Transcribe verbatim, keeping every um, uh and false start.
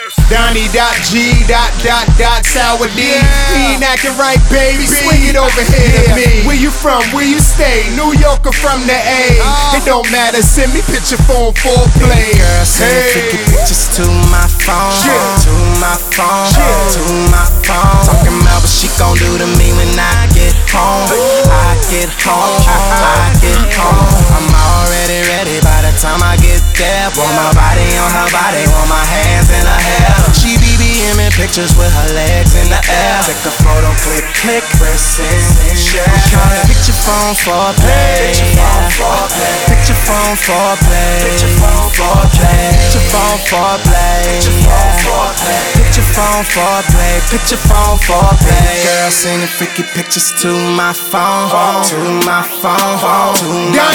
Donnie dot G dot dot dot Sour D. He ain't acting right, baby. Swing it over here to me. Where you from? Where you stay? New York or from the A? It don't matter. Send me picture phone for play. Girl, send fifty pictures to my phone, to my phone, to my phone. Talking about what she gon' do to me when I get home. I get home, I get home. I'm already ready by the time I get there. Want my body on her body, want my hands in her hair. She B B M in pictures with her legs in the air. Take a photo, click, click, press and share. Picture phone for play. Picture phone for play. Picture phone for play. Picture phone for play. Picture phone for play. Picture phone for play. Girl, sending freaky pictures to my phone, to my phone, to my